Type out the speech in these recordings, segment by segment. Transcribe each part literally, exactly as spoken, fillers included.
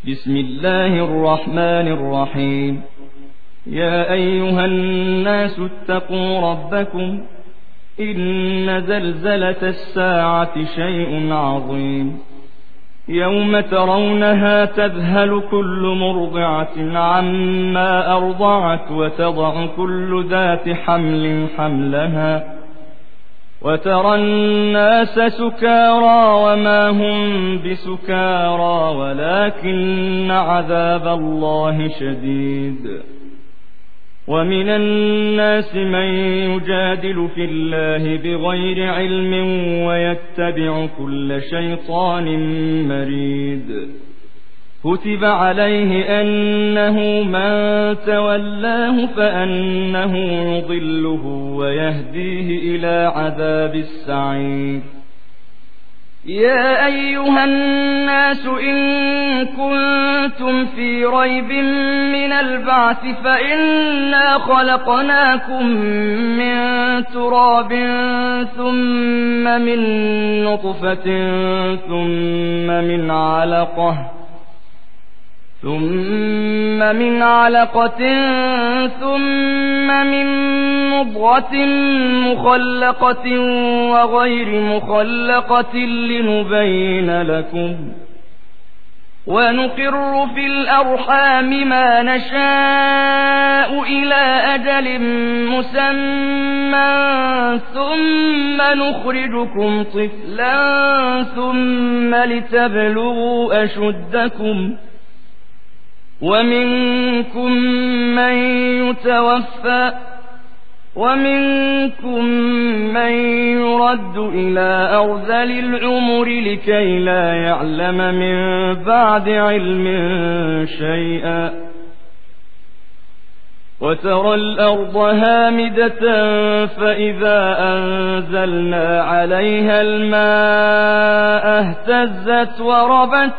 بسم الله الرحمن الرحيم. يا أيها الناس اتقوا ربكم إن زلزلة الساعة شيء عظيم يوم ترونها تذهل كل مرضعة عما أرضعت وتضع كل ذات حمل حملها وترى الناس سكارى وما هم بسكارى ولكن عذاب الله شديد. ومن الناس من يجادل في الله بغير علم ويتبع كل شيطان مريد. كتب عليه أنه من تولاه فأنه يضله ويهديه إلى عذاب السعير. يا أيها الناس إن كنتم في ريب من البعث فإنا خلقناكم من تراب ثم من نطفة ثم من علقة ثم من علقة ثم من مضغة مخلقة وغير مخلقة لنبين لكم ونقر في الأرحام ما نشاء إلى أجل مسمى ثم نخرجكم طفلا ثم لتبلغوا أشدكم ومنكم من يتوفى ومنكم من يرد إلى أرذل العمر لكي لا يعلم من بعد علم شيئا. وترى الأرض هامدة فإذا أنزلنا عليها الماء اهتزت وربت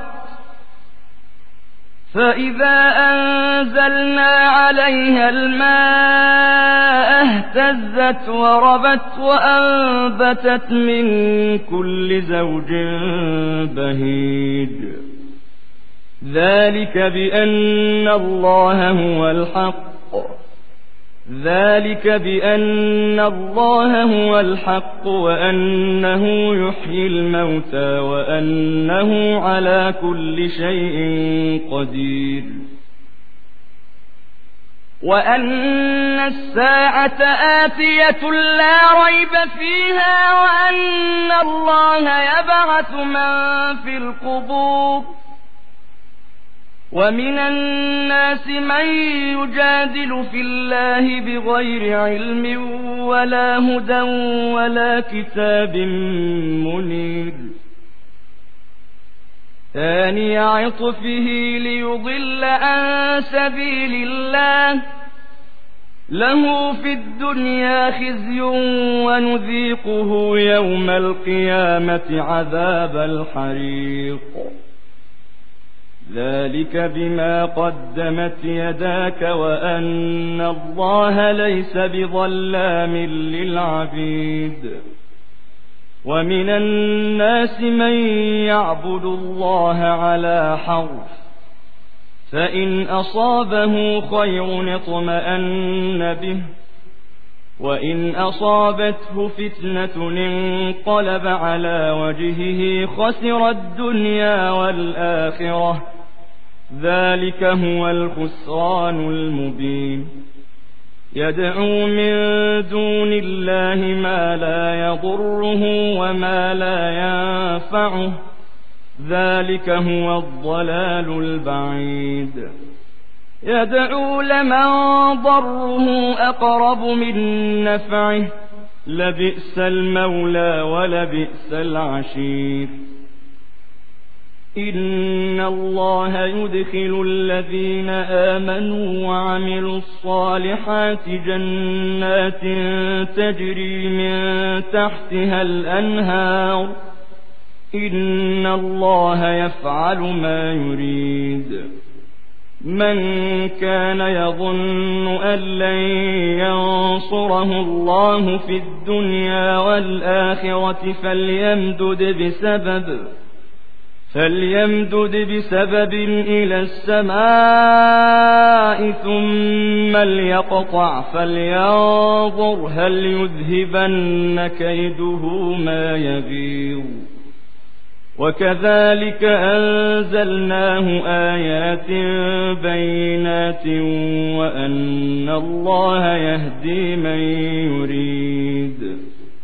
فإذا أنزلنا عليها الماء اهتزت وربت وأنبتت من كل زوج بهيج. ذلك بأن الله هو الحق ذلك بأن الله هو الحق وأنه يحيي الموتى وأنه على كل شيء قدير. وأن الساعة آتية لا ريب فيها وأن الله يبعث من في القبور. ومن الناس من يجادل في الله بغير علم ولا هدى ولا كتاب منير. ثاني عطفه ليضل عن سبيل الله له في الدنيا خزي ونذيقه يوم القيامة عذاب الحريق. ذلك بما قدمت يداك وأن الله ليس بظلام للعبيد. ومن الناس من يعبد الله على حرف فإن أصابه خير اطمأن به وإن أصابته فتنة انقلب على وجهه خسر الدنيا والآخرة. ذلك هو الخسران المبين. يدعو من دون الله ما لا يضره وما لا ينفعه. ذلك هو الضلال البعيد. يدعو لمن ضره أقرب من نفعه لبئس المولى ولبئس العشير. إن الله يدخل الذين آمنوا وعملوا الصالحات جنات تجري من تحتها الأنهار. إن الله يفعل ما يريد. من كان يظن أن لن ينصره الله في الدنيا والآخرة فليمدد بسبب فليمدد بسبب إلى السماء ثم ليقطع فلينظر هل يذهبن كيده ما يغيظ وكذلك أنزلناه آيات بينات وأن الله يهدي من يريد.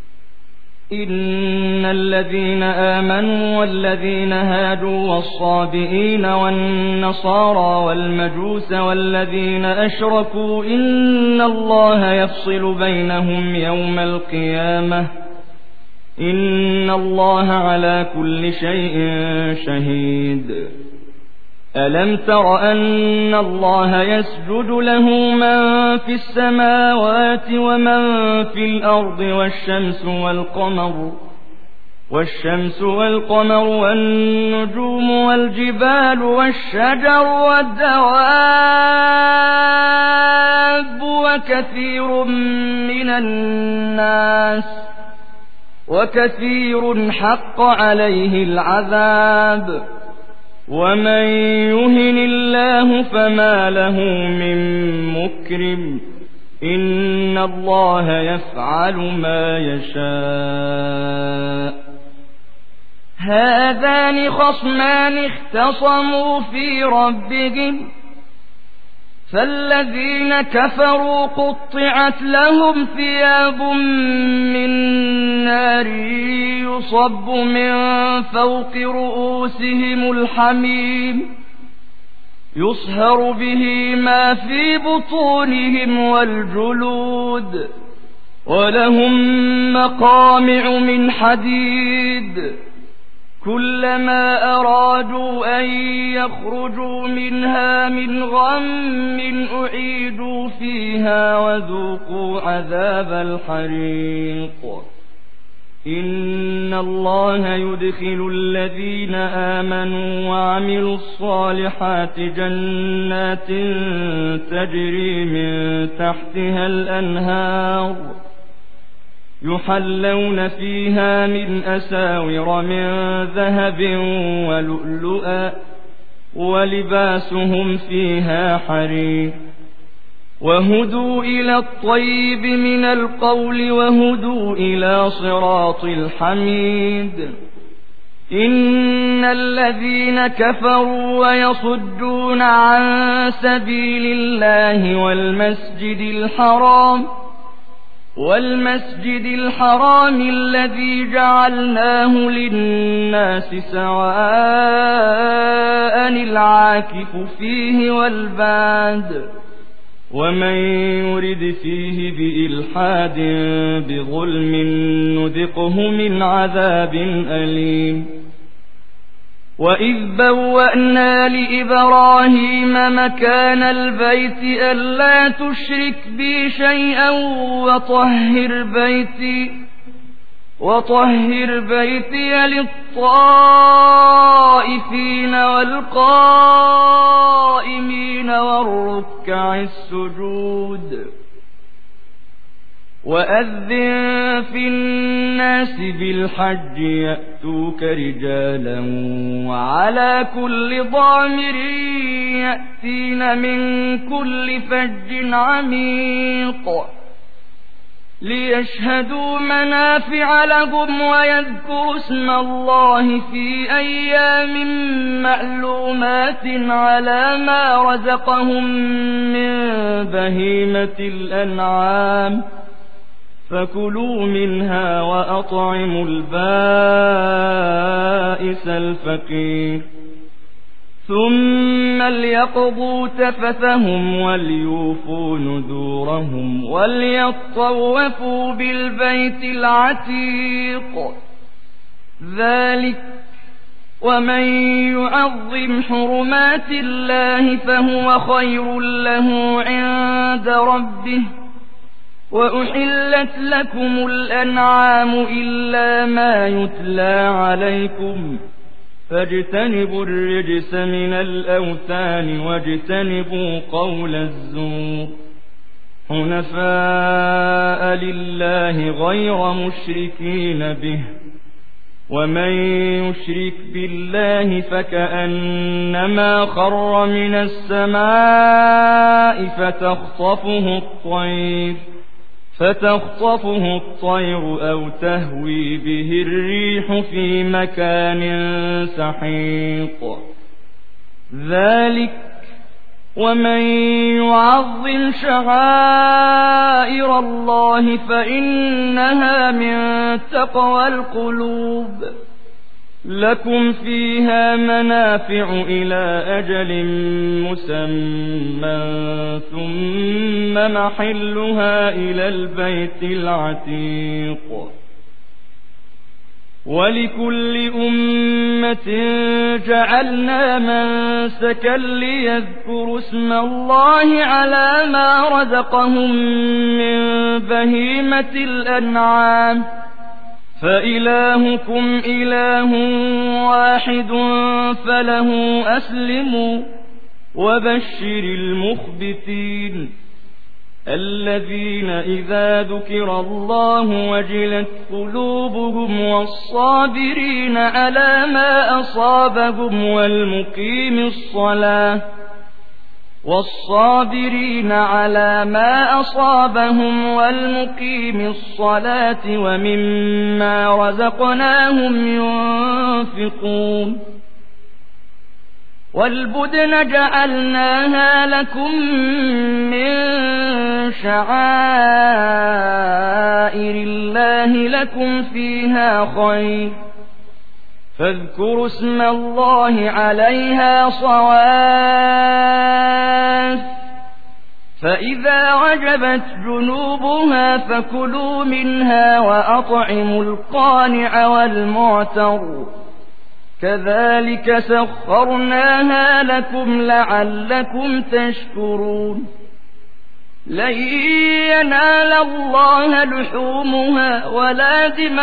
إن الذين آمنوا والذين هادوا والصابئين والنصارى والمجوس والذين أشركوا إن الله يفصل بينهم يوم القيامة إن الله على كل شيء شهيد. ألم تر أن الله يسجد له من في السماوات ومن في الأرض والشمس والقمر والشمس والقمر والنجوم والجبال والشجر والدواب وكثير من الناس وكثير حق عليه العذاب ومن يهن الله فما له من مكرم إن الله يفعل ما يشاء. هذان خصمان اختصموا في ربهم فالذين كفروا قطعت لهم ثياب من نار يصب من فوق رؤوسهم الحميم يصهر به ما في بطونهم والجلود ولهم مقامع من حديد كلما أرادوا أن يخرجوا منها من غم أعيدوا فيها وذوقوا عذاب الحريق. إن الله يدخل الذين آمنوا وعملوا الصالحات جنات تجري من تحتها الأنهار يحلون فيها من أساور من ذهب ولؤلؤا ولباسهم فيها حرير وهدوا إلى الطيب من القول وهدوا إلى صراط الحميد. إن الذين كفروا ويصدون عن سبيل الله والمسجد الحرام والمسجد الحرام الذي جعلناه للناس سواء العاكف فيه والباد ومن يرد فيه بإلحاد بظلم نذقه من عذاب أليم. وإذ بوأنا لإبراهيم مكان البيت ألا تشرك بي شيئا وطهر بيتي وطهر بيتي للطائفين والقائمين والركع السجود. وأذن في الناس بالحج يأتوك رجالا وعلى كل ضامر يأتين من كل فج عميق ليشهدوا منافع لهم ويذكروا اسم الله في أيام معلومات على ما رزقهم من بهيمة الأنعام فكلوا منها وأطعموا البائس الفقير ثم ليقضوا تفثهم وليوفوا نذورهم وليطوفوا بالبيت العتيق. ذلك ومن يعظم حرمات الله فهو خير له عند ربه. وأحلت لكم الأنعام إلا ما يتلى عليكم فاجتنبوا الرجس من الأوثان واجتنبوا قول الزور حنفاء لله غير مشركين به ومن يشرك بالله فكأنما خر من السماء فتخطفه الطير فتخطفه الطير أو تهوي به الريح في مكان سحيق ذلك ومن يعظم شعائر الله فإنها من تقوى القلوب لكم فيها منافع إلى أجل مسمى ثم محلها إلى البيت العتيق ولكل أمة جعلنا منسكا ليذكروا اسم الله على ما رزقهم من بهيمة الأنعام فإلهكم إله واحد فله أسلموا وبشر المخبتين الذين إذا ذكر الله وجلت قلوبهم والصابرين على ما أصابهم والمقيم الصلاة والصابرين على ما أصابهم والمقيم الصلاة ومما رزقناهم ينفقون والبدن جعلناها لكم من شعائر الله لكم فيها خير فاذكروا اسم الله عليها صواف فإذا وجبت جنوبها فكلوا منها وأطعموا القانع والمعتر كذلك سخرناها لكم لعلكم تشكرون لن ينال الله لحومها ولا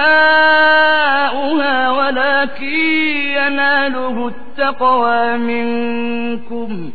دماؤها ولكن يناله التقوى منكم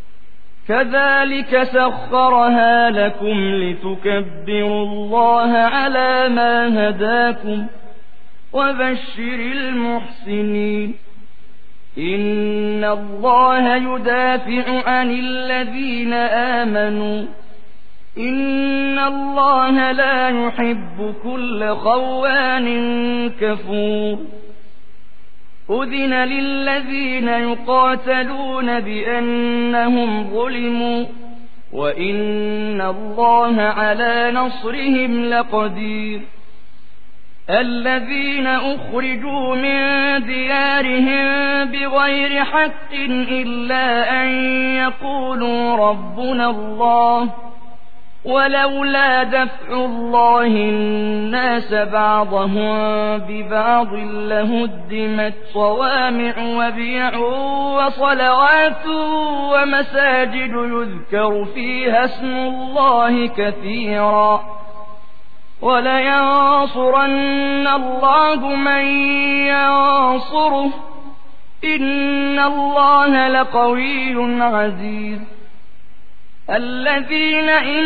كذلك سخرها لكم لتكبروا الله على ما هداكم وبشر المحسنين إن الله يدافع عن الذين آمنوا إن الله لا يحب كل خوان كفور أذن للذين يقاتلون بأنهم ظلموا وإن الله على نصرهم لقدير الذين أخرجوا من ديارهم بغير حق إلا أن يقولوا ربنا الله ولولا دفع الله الناس بعضهم ببعض لهدمت صوامع وبيع وصلوات ومساجد يذكر فيها اسم الله كثيرا ولينصرن الله من ينصره إن الله لقوي عزيز الذين إن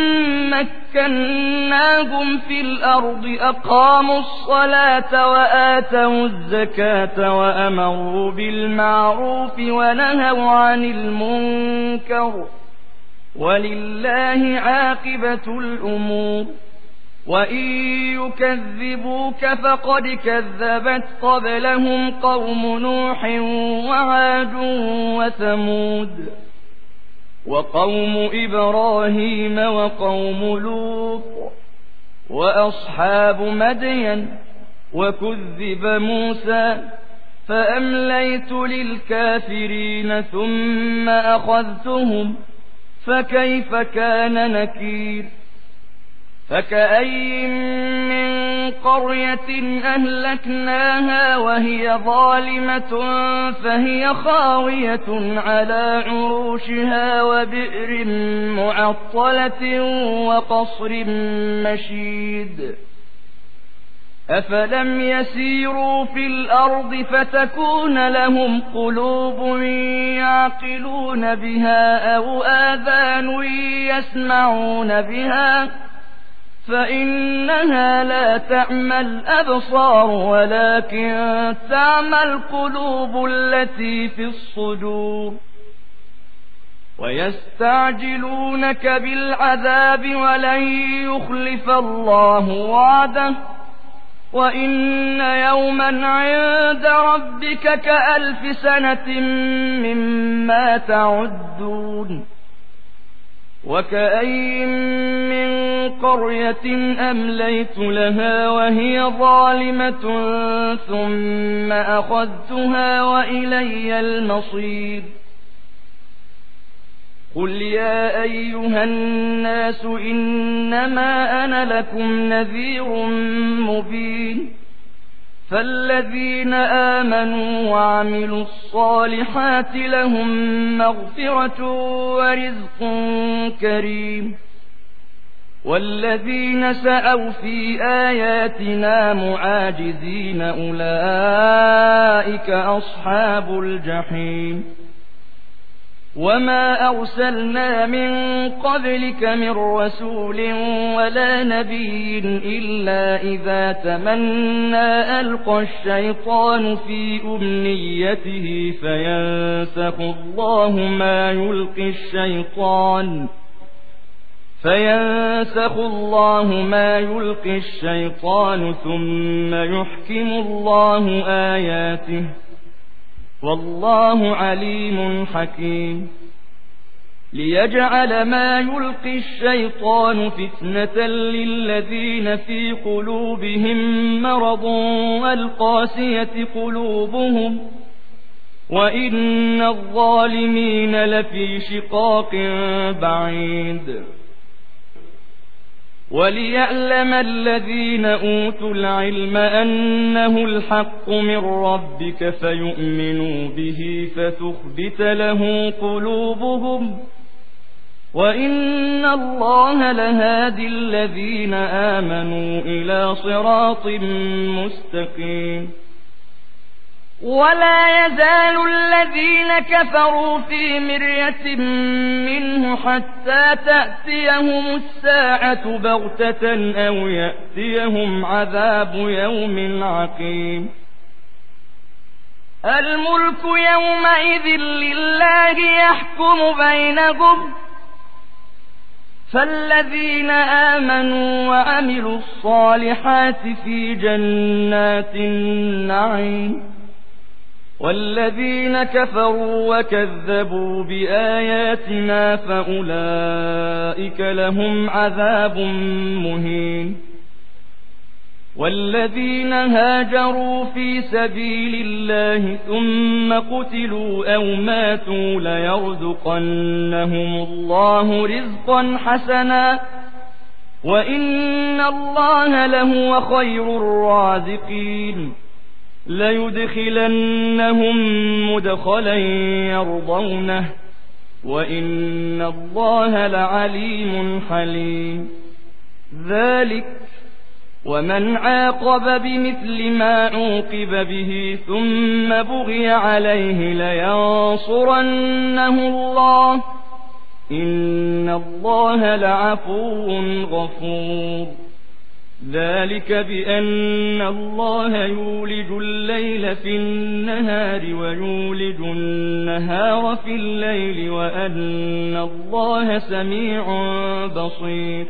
مكناهم في الأرض أقاموا الصلاة وآتوا الزكاة وأمروا بالمعروف ونهوا عن المنكر ولله عاقبة الأمور وإن يكذبوك فقد كذبت قبلهم قوم نوح وعاد وثمود وقوم إبراهيم وقوم لوط وأصحاب مدين وكذب موسى فأمليت للكافرين ثم أخذتهم فكيف كان نكير فكأي من قرية أهلكناها وهي ظالمة فهي خاوية على عروشها وبئر معطلة وقصر مشيد أفلم يسيروا في الأرض فتكون لهم قلوب يعقلون بها أو آذان يسمعون بها فإنها لا تعمى الأبصار ولكن تعمى القلوب التي في الصدور. ويستعجلونك بالعذاب ولن يخلف الله وعده وإن يوما عند ربك كألف سنة مما تعدون. وكأين من قرية أمليت لها وهي ظالمة ثم أخذتها وإلي المصير. قل يا أيها الناس إنما أنا لكم نذير مبين. فالذين آمنوا وعملوا الصالحات لهم مغفرة ورزق كريم. والذين سعوا في آياتنا معاجزين أولئك أصحاب الجحيم. وما أرسلنا من قبلك من رسول ولا نبي إلا إذا تمنى ألقى الشيطان في أمنيته فينسخ الله ما يلقي الشيطان فينسخ الله ما يلقي الشيطان ثم يحكم الله آياته والله عليم حكيم. ليجعل ما يلقي الشيطان فتنة للذين في قلوبهم مرض والقاسية قلوبهم وإن الظالمين لفي شقاق بعيد. وليعلم الذين أوتوا العلم أنه الحق من ربك فيؤمنوا به فتخبت له قلوبهم وإن الله لهادي الذين آمنوا إلى صراط مستقيم. ولا يزال الذين كفروا في مرية منه حتى تأتيهم الساعة بغتة أو يأتيهم عذاب يوم عقيم. الملك يومئذ لله يحكم بينهم فالذين آمنوا وعملوا الصالحات في جنات النعيم والذين كفروا وكذبوا بآياتنا فأولئك لهم عذاب مهين. والذين هاجروا في سبيل الله ثم قتلوا أو ماتوا ليرزقنهم الله رزقا حسنا وإن الله لهو خير الرازقين. ليدخلنهم مدخلا يرضونه وإن الله لعليم حليم. ذلك ومن عاقب بمثل ما عوقب به ثم بغي عليه لينصرنه الله إن الله لعفو غفور. ذلك بأن الله يولج الليل في النهار ويولج النهار في الليل وأن الله سميع بصير.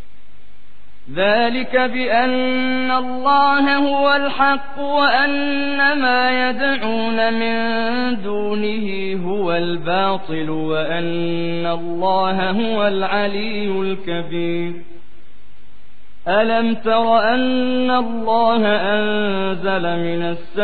ذلك بأن الله هو الحق وأن ما يدعون من دونه هو الباطل وأن الله هو العلي الكبير. ألم تر أن الله أنزل من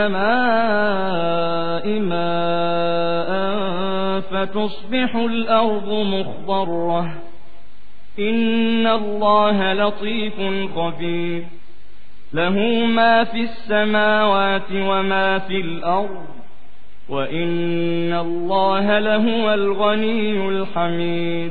السماء ماء فتصبح الأرض مخضرة إن الله لطيف خبير. له ما في السماوات وما في الأرض وإن الله لهو الغني الحميد.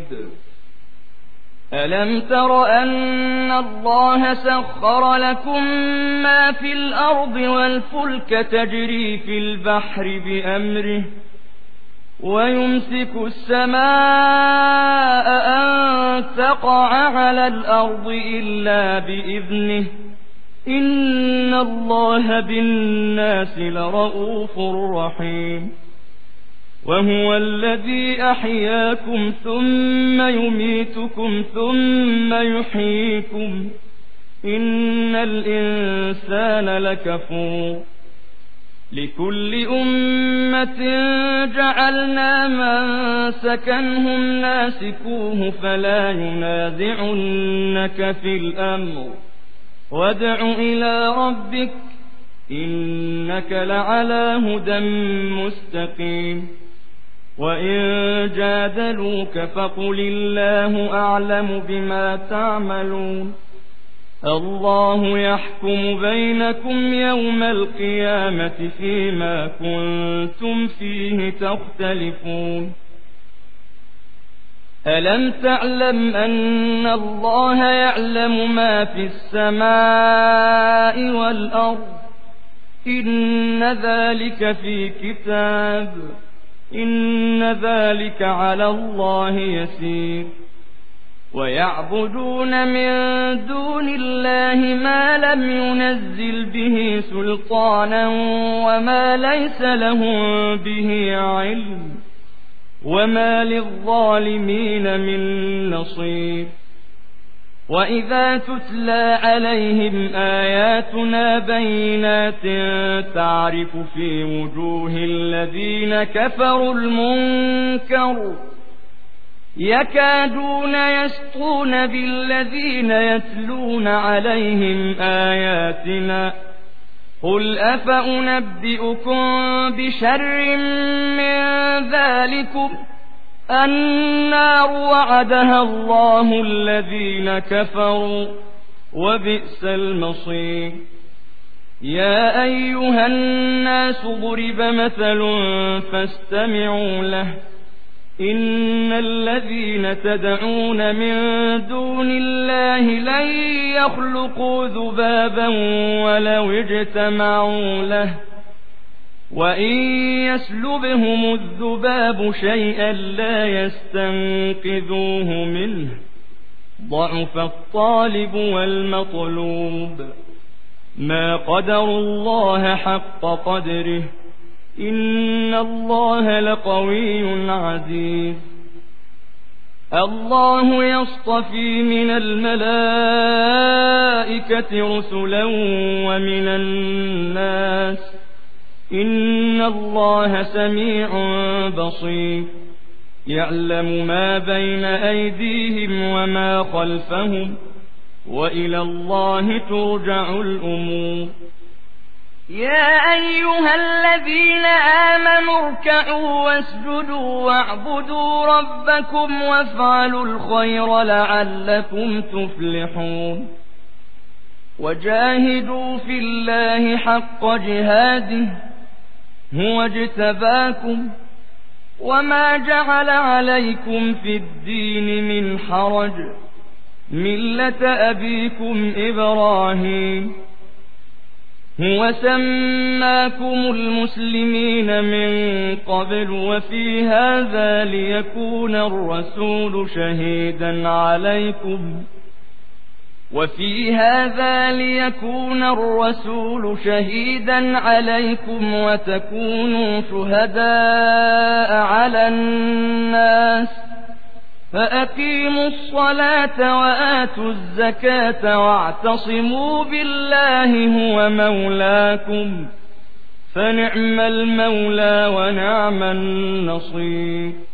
ألم تر أن الله سخر لكم ما في الأرض والفلك تجري في البحر بأمره ويمسك السماء أن تقع على الأرض إلا بإذنه إن الله بالناس لرءوف رحيم وهو الذي أحياكم ثم يميتكم ثم يحييكم إن الإنسان لكفور لكل أمة جعلنا منسكا هم ناسكوه فلا ينازعنك في الأمر وادع إلى ربك إنك لعلى هدى مستقيم وإن جادلوك فقل الله أعلم بما تعملون الله يحكم بينكم يوم القيامة فيما كنتم فيه تختلفون ألم تعلم أن الله يعلم ما في السماء والأرض إن ذلك في كتاب إن ذلك على الله يسير ويعبدون من دون الله ما لم ينزل به سلطانا وما ليس لهم به علم وما للظالمين من نصير وإذا تتلى عليهم آياتنا بينات تعرف في وجوه الذين كفروا المنكر يكادون يسطون بالذين يتلون عليهم آياتنا قل أفأنبئكم بشر من ذلكم النار وعدها الله الذين كفروا وبئس المصير يا أيها الناس ضرب مثل فاستمعوا له إن الذين تدعون من دون الله لن يخلقوا ذبابا ولو اجتمعوا له وإن يسلبهم الذباب شيئا لا يستنقذوه منه ضعف الطالب والمطلوب ما قدروا الله حق قدره إن الله لقوي عزيز الله يصطفي من الملائكة رسلا ومن الناس إن الله سميع بصير يعلم ما بين أيديهم وما خلفهم وإلى الله ترجع الأمور يا أيها الذين آمنوا اركعوا واسجدوا واعبدوا ربكم وافعلوا الخير لعلكم تفلحون وجاهدوا في الله حق جهاده هو اجتباكم وما جعل عليكم في الدين من حرج ملة أبيكم إبراهيم هو سماكم المسلمين من قبل وفي هذا ليكون الرسول شهيدا عليكم وفي هذا ليكون الرسول شهيدا عليكم وتكونوا شهداء على الناس فأقيموا الصلاة وآتوا الزكاة واعتصموا بالله هو مولاكم فنعم المولى ونعم النصير